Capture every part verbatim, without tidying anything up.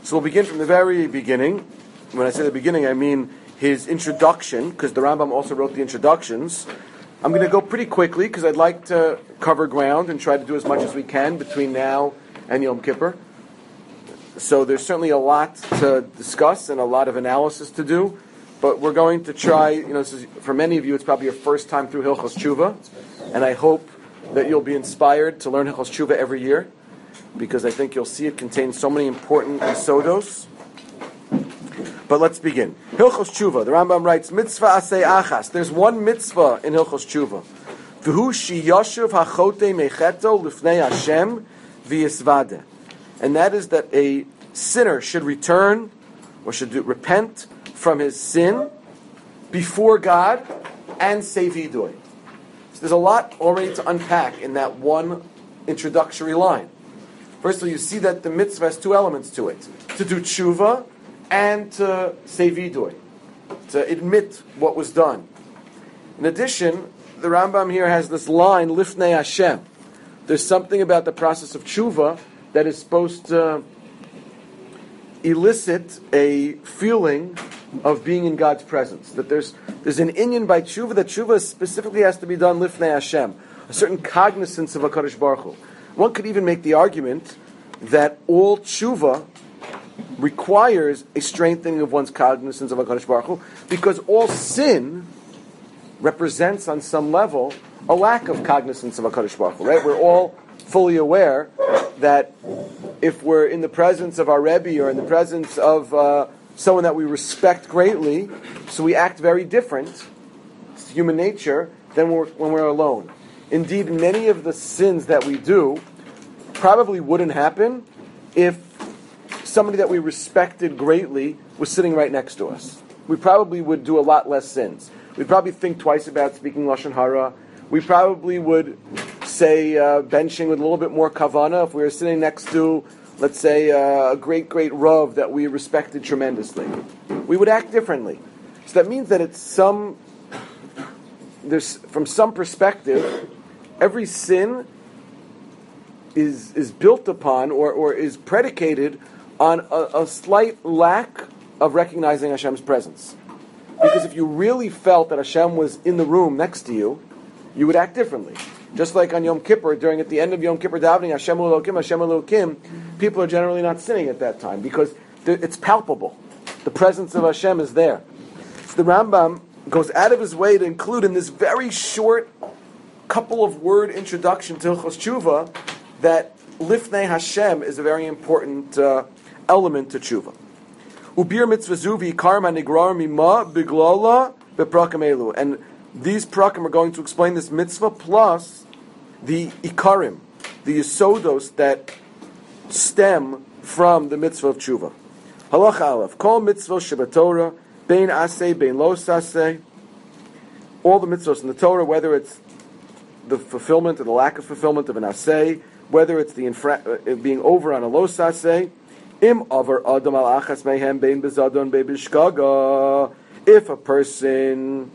So we'll begin from the very beginning. When I say the beginning, I mean his introduction, because the Rambam also wrote the introductions. I'm going to go pretty quickly, because I'd like to cover ground and try to do as much as we can between now and Yom Kippur. So there's certainly a lot to discuss and a lot of analysis to do, but we're going to try, you know, this is, for many of you, it's probably your first time through Hilchos Tshuva, and I hope that you'll be inspired to learn Hilchos Tshuva every year, because I think you'll see it contains so many important sodos. But let's begin. Hilchos Tshuva, the Rambam writes, Mitzvah asay achas. There's one mitzvah in Hilchos Tshuva. V'hu shiyoshuv hachote mecheto lifnei Hashem v'yisvadeh. And that is that a sinner should return, or should do, repent from his sin before God and say vidui. So there's a lot already to unpack in that one introductory line. First of all, you see that the mitzvah has two elements to it. To do tshuva and to say vidui. To admit what was done. In addition, the Rambam here has this line, Lifnei Hashem. There's something about the process of tshuva that is supposed to elicit a feeling of being in God's presence. That there's there's an inyan by tshuva, that tshuva specifically has to be done Lifnei Hashem. A certain cognizance of HaKadosh Baruch Hu. One could even make the argument that all tshuva requires a strengthening of one's cognizance of HaKadosh Baruch Hu, because all sin represents on some level a lack of cognizance of HaKadosh Baruch Hu, right? We're all fully aware that if we're in the presence of our Rebbe or in the presence of uh, someone that we respect greatly, so we act very different, it's human nature, than we're, when we're alone. Indeed, many of the sins that we do probably wouldn't happen if somebody that we respected greatly was sitting right next to us. We probably would do a lot less sins. We'd probably think twice about speaking Lashon Hara. We probably would say uh, benching with a little bit more kavana if we were sitting next to, let's say, uh, a great, great Rav that we respected tremendously. We would act differently. So that means that it's some, there's from some perspective, every sin is is built upon or, or is predicated on a, a slight lack of recognizing Hashem's presence. Because if you really felt that Hashem was in the room next to you, you would act differently. Just like on Yom Kippur, during at the end of Yom Kippur davening, Hashem Elokim, Hashem Elokim, people are generally not sinning at that time because it's palpable. The presence of Hashem is there. So the Rambam goes out of his way to include in this very short couple of word introduction to Hilchos Tshuva that Lifnei Hashem is a very important uh, element to Tshuva. Ubir mitzvah zuvi karma nigrar mima biglola beprakim elu. And these prakim are going to explain this mitzvah plus the ikarim, the yisodos that stem from the mitzvah of tshuva. Halacha aleph, kol mitzvah shebatorah, bein aseh, bein lo saseh. All the mitzvahs in the Torah, whether it's the fulfillment or the lack of fulfillment of an aseh, whether it's the infra- uh, being over on a lo saseh, im over adam al achas mehem bein bezadon bein bishkaga. If a person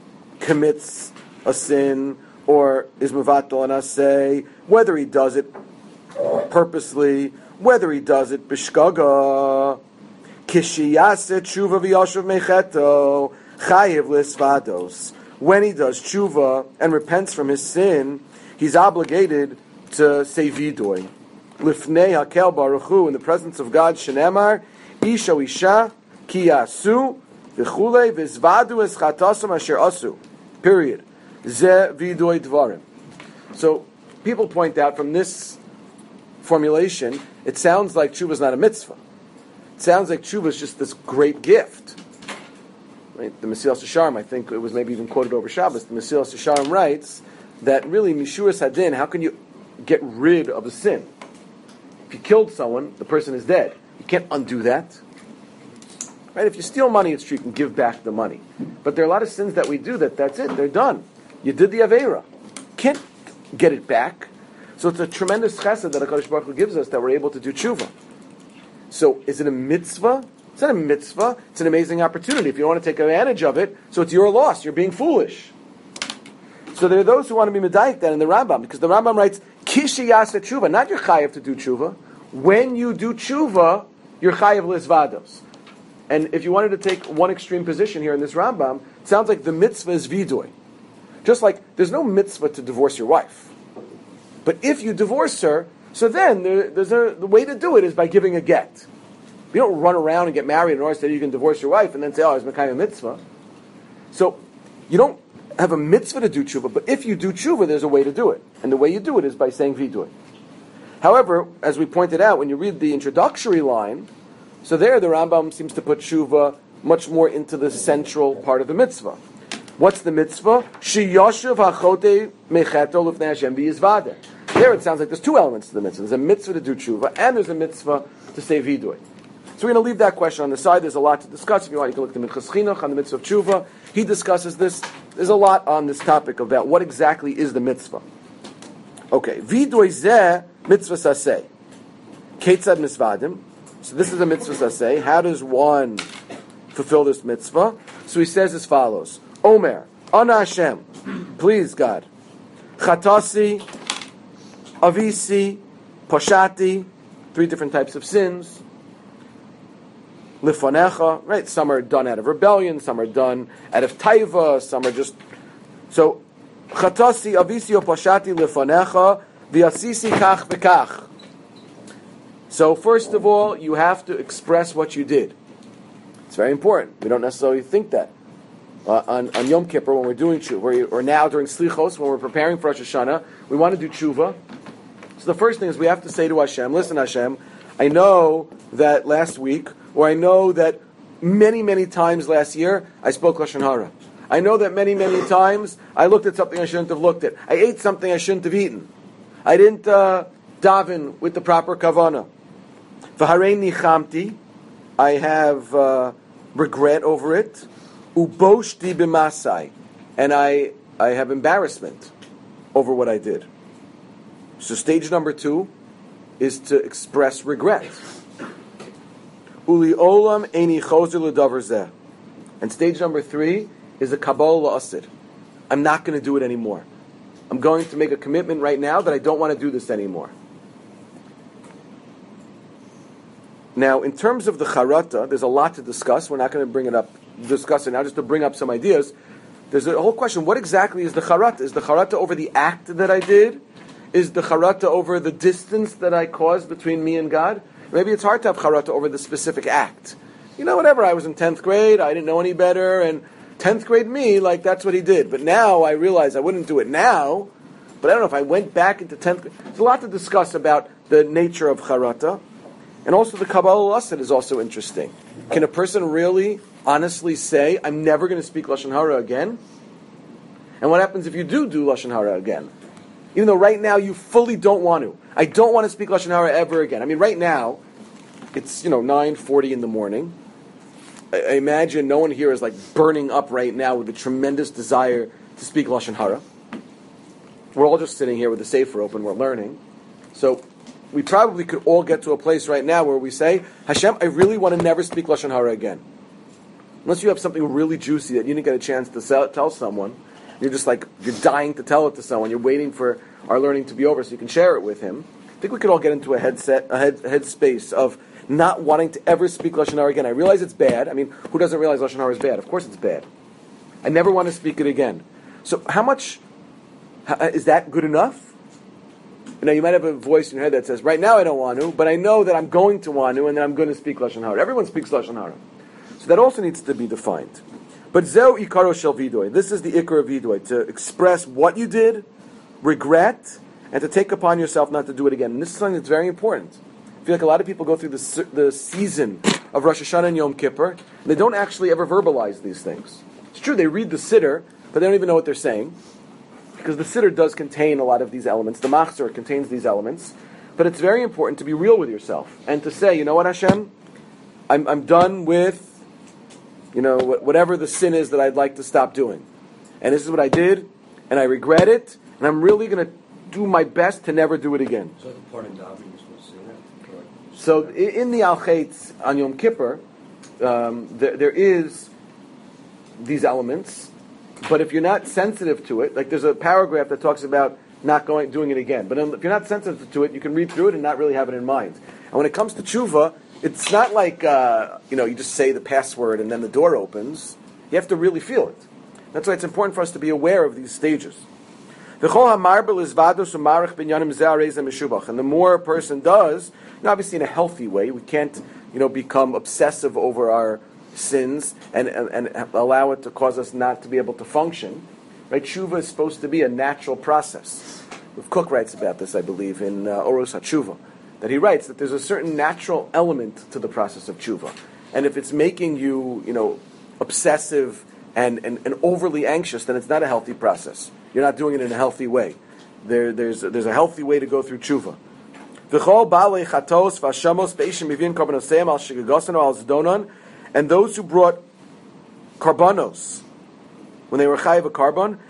commits a sin or is mevatel an aseh, whether he does it purposely, whether he does it bishkaga, kishiyase tshuva v'yashuv mecheto chayiv lisvados. When he does tshuva and repents from his sin, he's obligated to say vidui. Lifnei hakel baruch hu, in the presence of God, shenemar isha isha ki yasu v'chulei v'zvadu es chatasam asher asu. Period. Ze vidui dvarim. So people point out from this formulation, it sounds like tshuva is not a mitzvah. It sounds like tshuva is just this great gift. Right? The Mesilas Yesharim, I think it was maybe even quoted over Shabbos. The Mesilas Yesharim writes that really mishuras hadin, how can you get rid of a sin? If you killed someone, the person is dead. You can't undo that. Right? If you steal money, it's true, you can give back the money. But there are a lot of sins that we do that that's it, they're done. You did the Aveira. Can't get it back. So it's a tremendous chesed that HaKadosh Baruch Hu gives us that we're able to do tshuva. So is it a mitzvah? It's not a mitzvah. It's an amazing opportunity. If you want to take advantage of it, so it's your loss. You're being foolish. So there are those who want to be medayik that in the Rambam, because the Rambam writes, Kishi yasa tshuva, not your chayav to do tshuva. When you do tshuva, you're chayav lisvados. And if you wanted to take one extreme position here in this Rambam, it sounds like the mitzvah is vidoy. Just like there's no mitzvah to divorce your wife. But if you divorce her, so then there, there's a, the way to do it is by giving a get. You don't run around and get married in order that you can divorce your wife and then say, oh, it's Mekayim mitzvah. So you don't have a mitzvah to do tshuva, but if you do tshuva, there's a way to do it. And the way you do it is by saying vidoy. However, as we pointed out, when you read the introductory line, so there the Rambam seems to put tshuva much more into the central part of the mitzvah. What's the mitzvah? Sheyoshev hachote mecheto lifnei Hashem v'yizvader. There it sounds like there's two elements to the mitzvah. There's a mitzvah to do tshuva, and there's a mitzvah to say vidoy. So we're going to leave that question on the side. There's a lot to discuss. If you want, you can look at the Minchas Chinuch on the mitzvah of tshuva. He discusses this. There's a lot on this topic about what exactly is the mitzvah. Okay, vidoy zeh mitzvah saseh. Ketzad misvadim. So this is a mitzvah saseh. How does one fulfill this mitzvah? So he says as follows. Omer, Ana Hashem, please God. Chatasi, Avisi, Poshati, three different types of sins. Lifanecha, right? Some are done out of rebellion, some are done out of taiva, some are just... So, Chatasi, Avisi, or Poshati, Lifanecha, V'asisi kach v'kach. So first of all, you have to express what you did. It's very important. We don't necessarily think that. Uh, on, on Yom Kippur, when we're doing tshuva, or now during Slichos, when we're preparing for Rosh Hashanah, we want to do tshuva. So the first thing is we have to say to Hashem, listen Hashem, I know that last week, or I know that many, many times last year, I spoke Lashon Hara. I know that many, many times I looked at something I shouldn't have looked at. I ate something I shouldn't have eaten. I didn't uh, daven with the proper kavanah. V'harei nichamti, I have uh, regret over it. Uboshti b'masai, and I I have embarrassment over what I did. So stage number two is to express regret. Uli olam eini chozer l'davar zeh, and stage number three is a kabbalah la'asid. I'm not going to do it anymore. I'm going to make a commitment right now that I don't want to do this anymore. Now, in terms of the charata, there's a lot to discuss. We're not going to bring it up, discuss it now, just to bring up some ideas. There's a whole question, what exactly is the charata? Is the charata over the act that I did? Is the charata over the distance that I caused between me and God? Maybe it's hard to have charata over the specific act. You know, whatever, I was in tenth grade, I didn't know any better, and tenth grade me, like, that's what he did. But now I realize I wouldn't do it now, but I don't know if I went back into tenth grade. There's a lot to discuss about the nature of charata. And also the Kabbalah La'asid is also interesting. Can a person really, honestly say, I'm never going to speak Lashon Hara again? And what happens if you do do Lashon Hara again? Even though right now you fully don't want to. I don't want to speak Lashon Hara ever again. I mean, right now, it's, you know, nine forty in the morning. I, I imagine no one here is like burning up right now with a tremendous desire to speak Lashon Hara. We're all just sitting here with the Sefer open, we're learning. So we probably could all get to a place right now where we say, Hashem, I really want to never speak Lashon Hara again. Unless you have something really juicy that you didn't get a chance to sell, tell someone. You're just like, you're dying to tell it to someone. You're waiting for our learning to be over so you can share it with him. I think we could all get into a headset, a head, a head space of not wanting to ever speak Lashon Hara again. I realize it's bad. I mean, who doesn't realize Lashon Hara is bad? Of course it's bad. I never want to speak it again. So how much, how, is that good enough? You know, you might have a voice in your head that says, right now I don't want to, but I know that I'm going to want to, and then I'm going to speak Lashon Hara. Everyone speaks Lashon Hara. So that also needs to be defined. But Zeu Ikaro Shel Vidoy. This is the Ikar of Vidoy, to express what you did, regret, and to take upon yourself not to do it again. And this is something that's very important. I feel like a lot of people go through the, the season of Rosh Hashanah and Yom Kippur, and they don't actually ever verbalize these things. It's true, they read the Siddur, but they don't even know what they're saying. Because the Siddur does contain a lot of these elements. The Machzor contains these elements. But it's very important to be real with yourself. And to say, you know what, Hashem? I'm, I'm done with, you know, whatever the sin is that I'd like to stop doing. And this is what I did, and I regret it, and I'm really going to do my best to never do it again. So the part of davening you're supposed to say that? Correct. So in the Al-Chetz on Yom Kippur, um, there, there is these elements. But if you're not sensitive to it, like there's a paragraph that talks about not going, doing it again. But if you're not sensitive to it, you can read through it and not really have it in mind. And when it comes to tshuva, it's not like uh, you know you just say the password and then the door opens. You have to really feel it. That's why it's important for us to be aware of these stages. And the more a person does, you know, obviously in a healthy way, we can't you know become obsessive over our sins and, and, and allow it to cause us not to be able to function. Right? Tshuva is supposed to be a natural process. Rav Kook writes about this, I believe, in uh, Oros HaTshuva, that he writes that there's a certain natural element to the process of tshuva. And if it's making you, you know, obsessive and, and, and overly anxious, then it's not a healthy process. You're not doing it in a healthy way. There, there's, there's a healthy way to go through tshuva. And those who brought karbanos, when they were chayiv a carbon,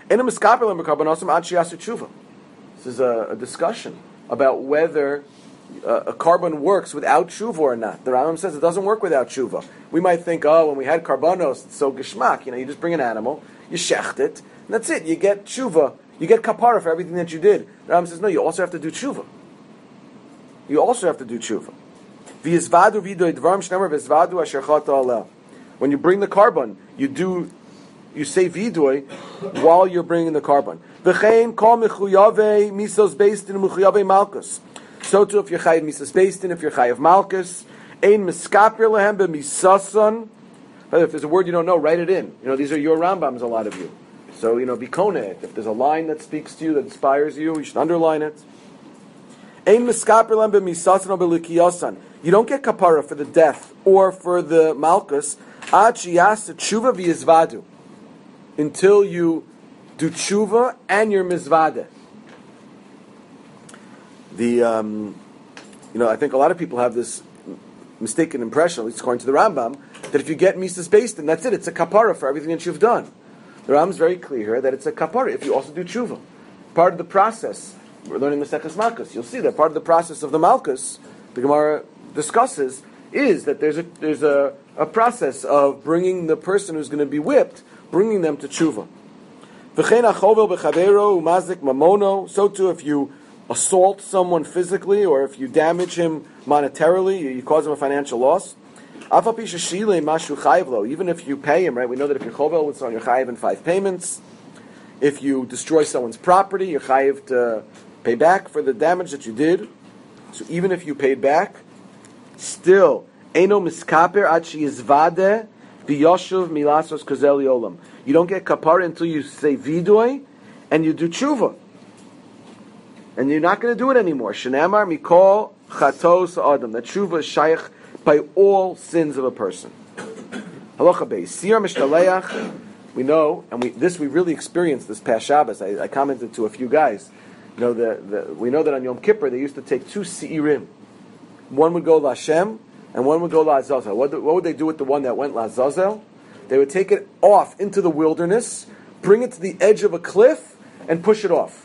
this is a, a discussion about whether uh, a carbon works without tshuva or not. The Rambam says it doesn't work without tshuva. We might think, oh, when we had karbanos, it's so geshmak. You know, you just bring an animal, you shecht it, and that's it. You get tshuva, you get kapara for everything that you did. The Rambam says, no, you also have to do tshuva. You also have to do tshuva. When you bring the carbon, you do, you say vidoy while you're bringing the carbon. So too, if you're chayiv misas beistin, if you're chayiv malchus, ein miskaper lehem b'misason. If there's a word you don't know, write it in. You know, these are your Rambams, a lot of you. So, you know, bikonet. If there's a line that speaks to you, that inspires you, you should underline it. Ein miskaper lehem b'misason or b'likiyasan. You don't get kapara for the death or for the malchus ad sheyasa tshuva v'yizvadu, until you do tshuva and your mizvade. The, um, you know, I think a lot of people have this mistaken impression, at least according to the Rambam, that if you get misas beistin, that's it, it's a kapara for everything that you've done. The Rambam is very clear here that it's a kapara if you also do tshuva. Part of the process, we're learning Maseches Malkus, you'll see that part of the process of the Malkus, the Gemara discusses, is that there's a there's a, a process of bringing the person who's going to be whipped, bringing them to tshuva. So too, if you assault someone physically, or if you damage him monetarily, you cause him a financial loss. Even if you pay him, right? We know that if you're chovel, it's on your chayiv in five payments. If you destroy someone's property, you're chayiv to pay back for the damage that you did. So even if you paid back, still, eno miskaper ad sheyizvade v'yoshuv milasos kozel yolam. You don't get kapara until you say vidoy and you do tshuva. And you're not going to do it anymore. Shenamar mikol chatos adam. That tshuva is shaykh by all sins of a person. Halacha beis. Siyar mishtaleach. We know, and we this we really experienced this past Shabbos. I, I commented to a few guys. You know, the, the, we know that on Yom Kippur they used to take two seirim. One would go LaShem, and one would go LaZazel. What, what would they do with the one that went LaZazel? They would take it off into the wilderness, bring it to the edge of a cliff, and push it off.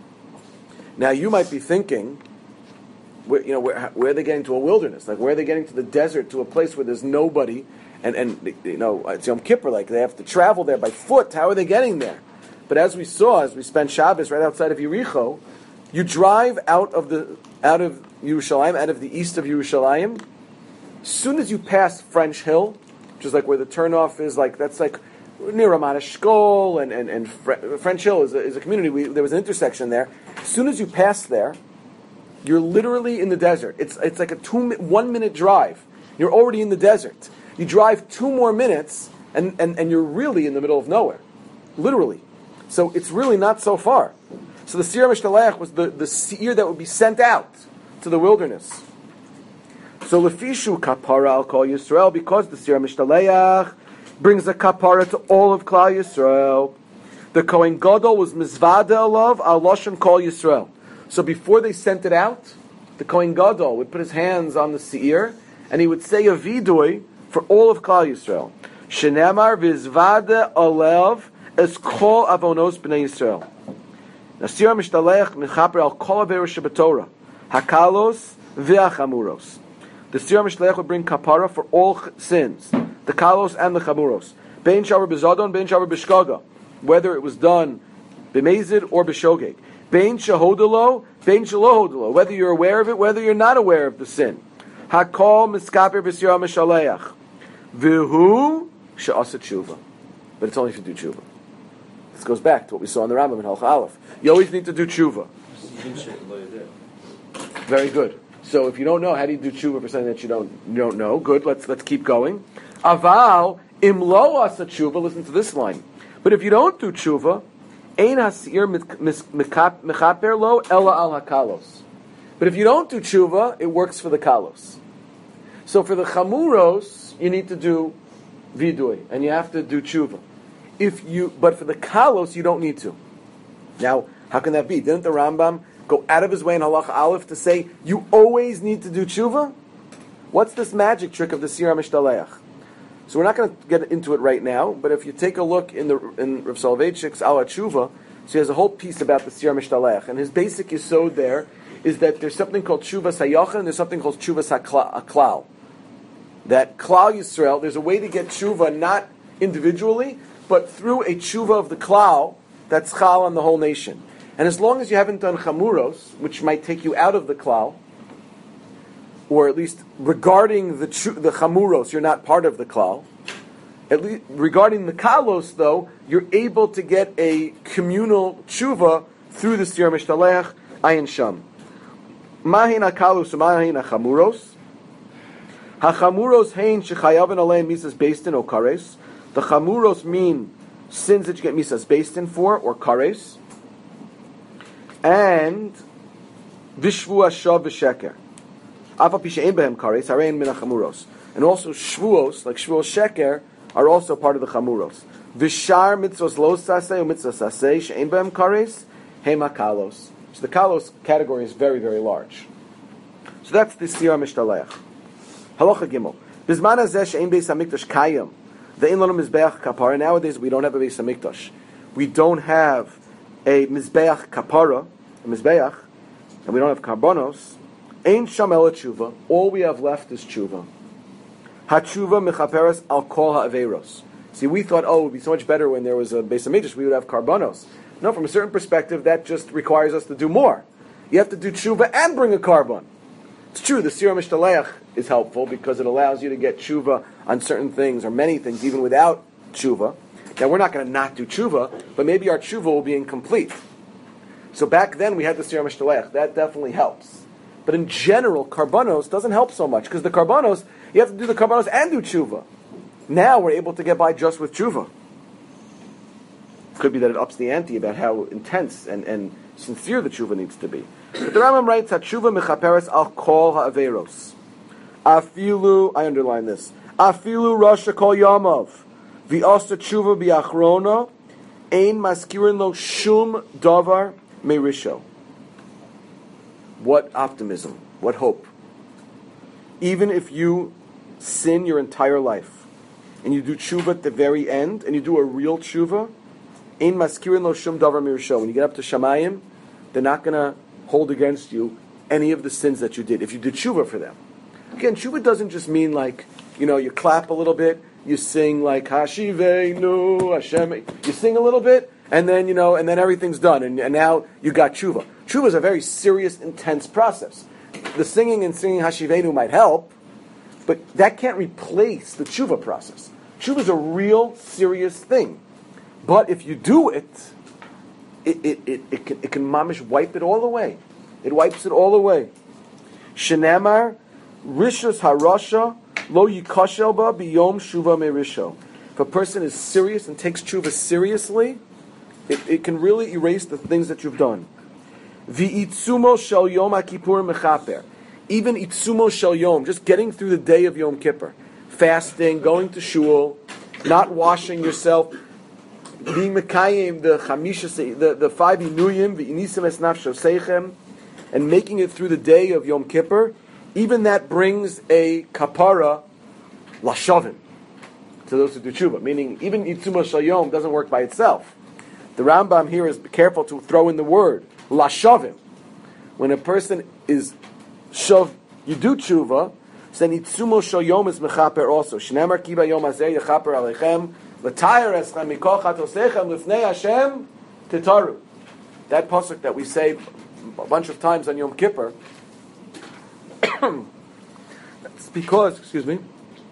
Now you might be thinking, where, you know, where, where are they getting to a wilderness? Like, where are they getting to the desert, to a place where there's nobody? And, and you know, it's Yom Kippur, like they have to travel there by foot. How are they getting there? But as we saw, as we spent Shabbos right outside of Yericho, you drive out of the out of Yerushalayim, out of the east of Yerushalayim. As soon as you pass French Hill, which is like where the turnoff is, like that's like near Ramat Eshkol and and, and French Hill is a, is a community. We, there was an intersection there. As soon as you pass there, you're literally in the desert. It's it's like a two one minute drive. You're already in the desert. You drive two more minutes, and, and, and you're really in the middle of nowhere, literally. So it's really not so far. So the Siyar Mishtaleach was the, the seer that would be sent out to the wilderness. So Lefishu Kapara Al Kol Yisrael, because the Siyar Mishtaleach brings a kapara to all of Klal Yisrael. The Kohen Gadol was Mizvada Alav Al Lashon Kol Yisrael. So before they sent it out, the Kohen Gadol would put his hands on the seer, and he would say a vidui for all of Klal Yisrael. Shenamar v'izvade alev es kol avonos b'nei Yisrael. Now, Siyar Mishtaleach mechaper al kol averos shebetorah, hakalos v'achamuros. The Siyar Mishtaleach would bring kapara for all sins, the kalos and the chamuros. Bein shavar b'zadon, bein shavar b'shkaga, whether it was done b'mezid or b'shogeg. Bein shahodelo, bein shalohodelo, whether you're aware of it, whether you're not aware of the sin. Hakol miskaper b'sira mishaleach. V'hu she'asa tshuva. But it's only if you do tshuva. This goes back to what we saw in the Rambam in Halcha Aleph. You always need to do tshuva. Very good. So if you don't know, how do you do tshuva for something that you don't you don't know? Good. Let's let's keep going. Aval im lo asa tshuva. Listen to this line. But if you don't do tshuva, ein hasir mechaper lo ella al hakalos. But if you don't do tshuva, it works for the kalos. So for the chamuros, you need to do vidui, and you have to do tshuva. If you, but for the kalos, you don't need to. Now, how can that be? Didn't the Rambam go out of his way in Halacha Aleph to say you always need to do tshuva? What's this magic trick of the Sira Mishtaleach? So we're not going to get into it right now, but if you take a look in the in Rav Soloveitchik's Ala Tshuva, so he has a whole piece about the Sira Mishtaleach, and his basic yesod there is that there's something called tshuva sayachin and there's something called tshuva saklal. That klal Yisrael, there's a way to get tshuva not individually, but through a tshuva of the klal that's chal on the whole nation. And as long as you haven't done chamuros, which might take you out of the klal, or at least regarding the the chamuros, you're not part of the klal. At least regarding the kalos, though, you're able to get a communal tshuva through the Sira Mishtaleach ayin sham. Mahin hakalus u'mahin hachamuros. Hachamuros hein shechayaven alein misas based in or kares. The chamuros mean sins that you get misas based in for or kares. And vishvu hashav v'sheker. Afa pisha ein behem kares harein min hachamuros. And also shvuos, like shvuos sheker, are also part of the chamuros. Vishar mitzvos lo saseh u mitzvos saseh she'ein behem kares heim hakalos. So the kalos category is very, very large. So that's the Sira Mishtaleach. Halacha Gimel. Bizman hazeh she'ein beis hamikdash kayam. Ve'ein lanu mizbeach kapara. Nowadays we don't have a beis hamikdash. We don't have a mizbeach kapara, a mizbeach, and we don't have karbonos. Ein sham ela tshuva. All we have left is tshuva. Hatshuva mechaperes al kol ha'averos. See, we thought, oh, it would be so much better when there was a beis hamikdash. We would have karbonos. No, from a certain perspective, that just requires us to do more. You have to do tshuva and bring a carbon. It's true, the Sira Mishtaleach is helpful because it allows you to get tshuva on certain things, or many things, even without tshuva. Now, we're not going to not do tshuva, but maybe our tshuva will be incomplete. So back then, we had the Sira Mishtaleach. That definitely helps. But in general, karbonos doesn't help so much, because the karbonos, you have to do the karbonos and do tshuva. Now, we're able to get by just with tshuva. Could be that it ups the ante about how intense and, and sincere the tshuva needs to be. But the Rambam writes, "Hatshuva mechaperes al kol ha'averos." Afilu, I underline this. Afilu rasha kol yamav, v'asa tshuva bi'achrona, ein maskirin lo shum davar merisho. What optimism! What hope! Even if you sin your entire life, and you do tshuva at the very end, and you do a real tshuva. Ein maskirin lo shum davar mirisho. When you get up to Shamayim, they're not going to hold against you any of the sins that you did if you did tshuva for them. Again, tshuva doesn't just mean like, you know, you clap a little bit, you sing like Hashivenu Hashem, you sing a little bit, and then you know, and then everything's done, and, and now you got tshuva. Tshuva is a very serious, intense process. The singing and singing Hashivenu might help, but that can't replace the tshuva process. Tshuva is a real, serious thing. But if you do it, it it, it, it can it can mamish wipe it all away. It wipes it all away. Shenamar rishus harasha lo yikashel ba biyom shuva merisho. If a person is serious and takes tshuva seriously, it, it can really erase the things that you've done. V'itzumo shel yom hakippur mechaper. Even itzumo shel yom, just getting through the day of Yom Kippur, fasting, going to shul, not washing yourself, being mekayim the chamisha, the, the five inuyim, the inisim es nafsho seichem, and making it through the day of Yom Kippur, even that brings a kapara lashavim to those who do tshuva. Meaning, even itzuma shayom doesn't work by itself. The Rambam here is careful to throw in the word lashavim. When a person is shav, you do tshuva, so then itzumo shayom is mechaper also. Shneimar ki bayom hazeh yechaper aleichem. That pasuk that we say a bunch of times on Yom Kippur, It's because, excuse me,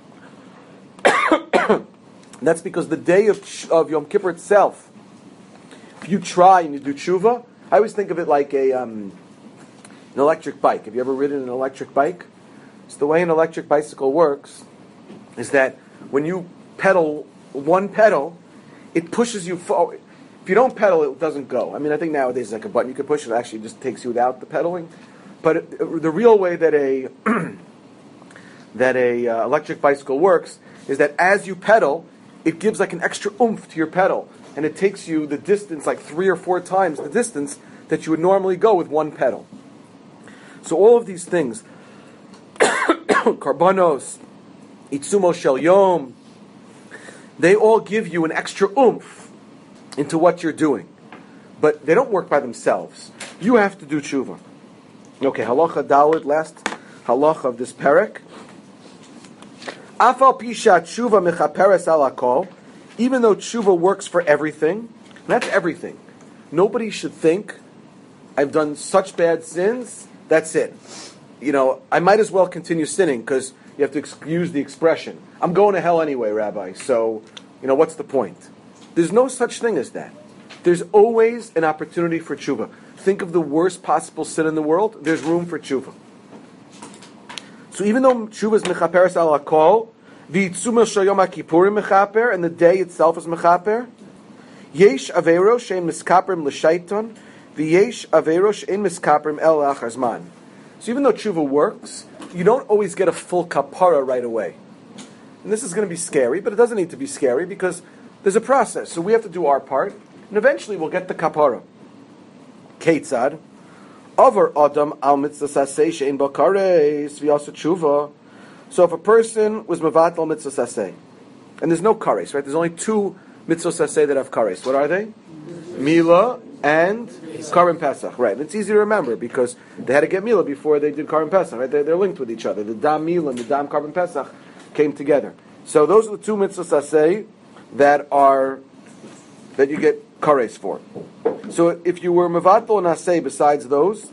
that's because the day of, of Yom Kippur itself, if you try and you do tshuva, I always think of it like a um, an electric bike. Have you ever ridden an electric bike? So the way an electric bicycle works is that when you pedal one pedal, it pushes you forward. If you don't pedal, it doesn't go. I mean, I think nowadays it's like a button you can push. It actually just takes you without the pedaling. But it, the real way that a that a uh, electric bicycle works is that as you pedal, it gives like an extra oomph to your pedal, and it takes you the distance, like three or four times the distance that you would normally go with one pedal. So all of these things, karbanos, itzumo shel yom, they all give you an extra oomph into what you're doing. But they don't work by themselves. You have to do tshuva. Okay, halacha daled, last halacha of this perek. Afal pisha tshuva mechaperes al hakol, even though tshuva works for everything, and that's everything. Nobody should think, I've done such bad sins, that's it. You know, I might as well continue sinning, because you have to excuse the expression. I'm going to hell anyway, Rabbi, so, you know, what's the point? There's no such thing as that. There's always an opportunity for tshuva. Think of the worst possible sin in the world, there's room for tshuva. So even though tshuva is mechaperes al hakol, v'itzuma shel yom kippurim mechaper, and the day itself is mechaper, yesh avero shein miskaperim l'shaiton, v'yesh avero shein miskaperim el achar zman. So even though tshuva works, you don't always get a full kapara right away. And this is going to be scary, but it doesn't need to be scary because there's a process. So we have to do our part, and eventually we'll get the kapara. Keitzad, over adam al mitzvah saseh she'en bo kares v'yasa tshuva. So if a person was mevatel mitzvah saseh, and there's no kares, right? There's only two mitzvah saseh that have kares. What are they? Mila and Karim Pesach, right? And it's easy to remember because they had to get Mila before they did Karim Pesach, right? They're, they're linked with each other. The Dam Mila and the Dam Karim Pesach came together. So those are the two mitzvahs saseh that are that you get kares for. So if you were mevatel and aseh besides those,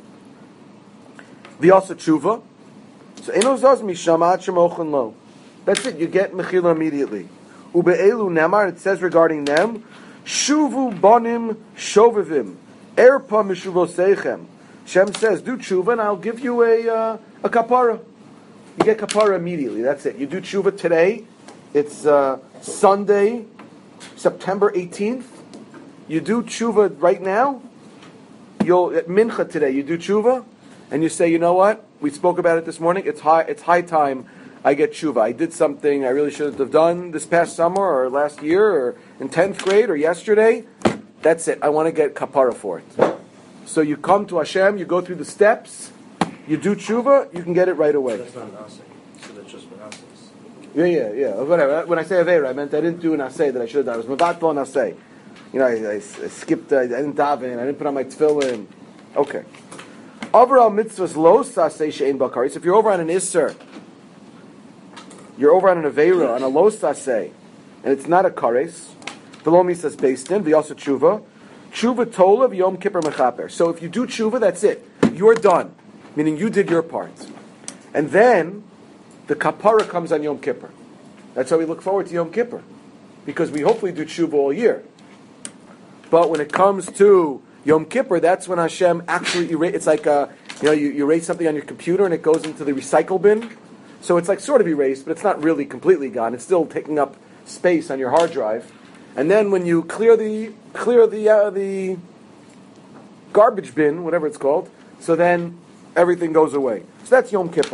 the also tshuva. So eno zaz misham ad shemochen lo. That's it. You get mechila immediately. Ube'elu nemar. It says regarding them, shuvu bonim shovevim erpa mishuvoseichem. Shem says, do tshuva and I'll give you a uh, a kapara. You get kapara immediately. That's it. You do tshuva today. It's uh, Sunday, September eighteenth. You do tshuva right now. You'll at mincha today. You do tshuva, and you say, you know what? We spoke about it this morning. It's high. It's high time I get tshuva. I did something I really shouldn't have done this past summer or last year or in tenth grade or yesterday. That's it. I want to get kapara for it. So you come to Hashem. You go through the steps. You do tshuva. You can get it right away. That's not an asay. So that's just what asay. Yeah, yeah, yeah. Whatever. When I say Aveira, I meant I didn't do an asay that I should have done. It was mevatel and asay. You know, I, I, I skipped, I, I didn't daven, I didn't put on my tefillin. Okay. Overall mitzvahs lo saseh she'en bo kares. If you're over on an isser, you're over on an Aveira, on a lo saseh, and it's not a kares, the lo misas based in, the also tshuva, tshuva tola v'yom kippur mechaper. So if you do tshuva, that's it. You're done. Meaning you did your part. And then, the kapara comes on Yom Kippur. That's why we look forward to Yom Kippur. Because we hopefully do tshuva all year. But when it comes to Yom Kippur, that's when Hashem actually erase. It's like uh, you know, you, you erase something on your computer and it goes into the recycle bin. So it's like sort of erased, but it's not really completely gone. It's still taking up space on your hard drive. And then when you clear the clear the uh, the garbage bin, whatever it's called, so then everything goes away. So that's Yom Kippur.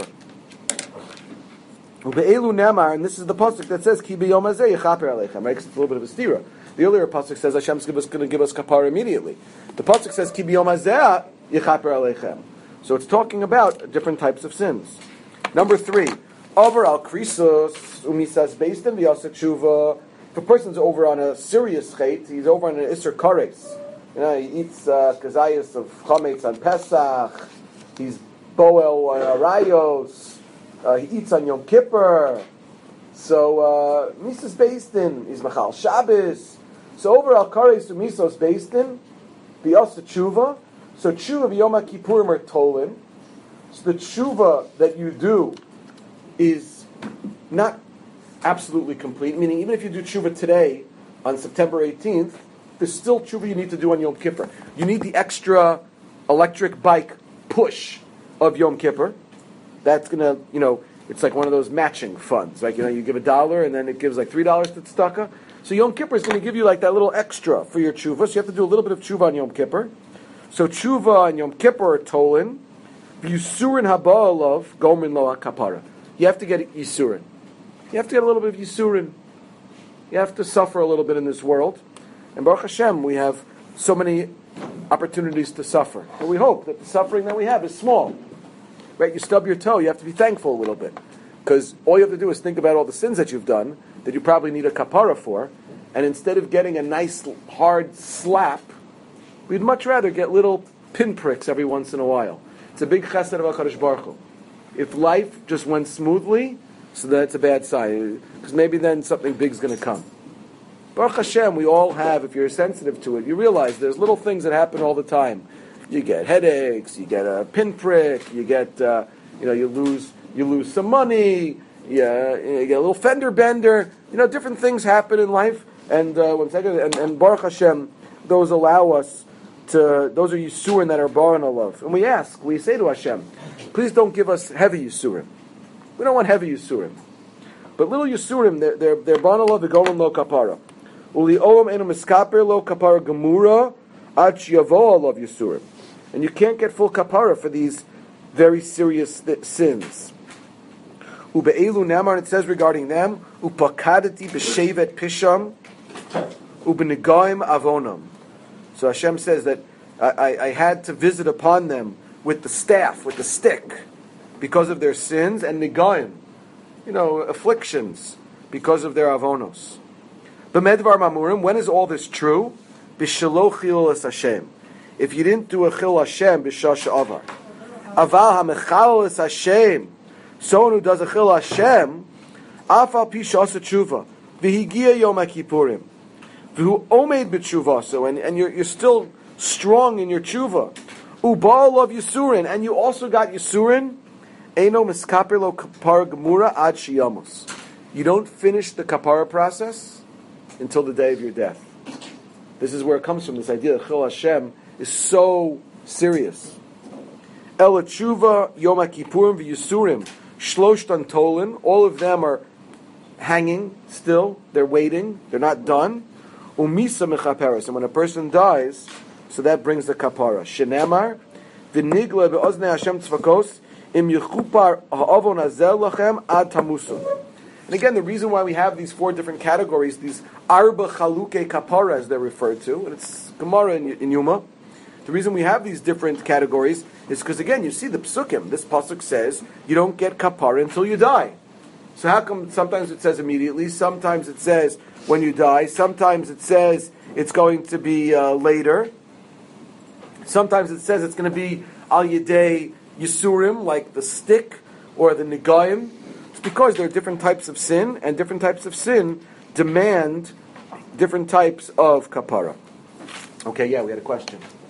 Ube'elu nemar, and this is the pasuk that says Ki b'yom hazeh yechaper aleichem. Right? 'Cause it's a little bit of a stira. The earlier pasuk says Hashem's going to give us kapara immediately. The pasuk says Ki b'yom hazeh yechaper aleichem. So it's talking about different types of sins. Number three, over al krisos umisas based in v'yasa tshuva. If a person's over on a serious chait, he's over on an iser kares. You know, he eats uh, kazayas of chametz on Pesach. He's boel on arayos. Uh, he eats on Yom Kippur. So, uh, Misos based in is Machal Shabbos. So, over Al Kares to Misos based in, the Asa Tshuva. So, Tshuva Yom Kippurim are Tolim. So, the Tshuva that you do is not absolutely complete, meaning even if you do tshuva today, on September eighteenth, there's still tshuva you need to do on Yom Kippur. You need the extra electric bike push of Yom Kippur. That's going to, you know, it's like one of those matching funds. Like, you know, you give a dollar and then it gives like three dollars to tzedakah. So Yom Kippur is going to give you like that little extra for your tshuva. So you have to do a little bit of tshuva on Yom Kippur. So tshuva on Yom Kippur are tolin. Yisurin haba alav gomin lo kapara. You have to get yisurin. You have to get a little bit of yisurin. You have to suffer a little bit in this world. And Baruch Hashem, we have so many opportunities to suffer. And we hope that the suffering that we have is small. Right? You stub your toe, you have to be thankful a little bit. Because all you have to do is think about all the sins that you've done, that you probably need a kapara for, and instead of getting a nice hard slap, we'd much rather get little pinpricks every once in a while. It's a big chesed of HaKadosh Baruch Hu. If life just went smoothly, so that's a bad sign, because maybe then something big's going to come. Baruch Hashem, we all have, if you're sensitive to it, you realize there's little things that happen all the time. You get headaches, you get a pinprick, you get, uh, you know, you lose, you lose some money, you, uh, you get a little fender bender. You know, different things happen in life, and uh, one second, and, and Baruch Hashem, those allow us to. Those are yisurim that are bar love, and we ask, we say to Hashem, please don't give us heavy yisurim. We don't want heavy yisurim, but little yisurim, they're they're they're bar love. They go in lo kapara. Uli olam enu miskaper lo kapara gemura ad yavo alav yisurim. And you can't get full kapara for these very serious th- sins. Ube'elu namar, it says regarding them, upakadati b'shevet pisham, ubenegaim avonam. So Hashem says that I, I, I had to visit upon them with the staff, with the stick, because of their sins, and negaim, you know, afflictions, because of their avonos. B'medvar mamurim, when is all this true? B'shelo chilul es Hashem. If you didn't do a chil Hashem b'shash avar, aval hamechal es Hashem, someone who does a chil Hashem, afal pi shasa tshuva, v'higia yom kippurim, v'hu omed b'tshuva, so and and you're you're still strong in your tshuva, ubal of yisurin, and you also got yisurin, eino miskaper lo kapara gemura ad shiyamos. You don't finish the kapara process until the day of your death. This is where it comes from. This idea that chil Hashem is so serious. El tshuva Yom Kippurim v'Yisurim shloshtan tolin. All of them are hanging still. They're waiting. They're not done. Umisa mechaperes. And when a person dies, so that brings the kapara. Shenemar v'nigla be'oznei Hashem tzvakos im yechupar ha'avon hazel lachem ad tamusun. And again, the reason why we have these four different categories, these arba chaluke kapara as they're referred to, and it's Gemara in, in Yuma. The reason we have these different categories is because, again, you see the psukim. This pasuk says you don't get kapara until you die. So how come sometimes it says immediately, sometimes it says when you die, sometimes it says it's going to be uh, later, sometimes it says it's going to be al yedei yisurim, like the stick or the negaim. It's because there are different types of sin, and different types of sin demand different types of kapara. Okay, yeah, we had a question.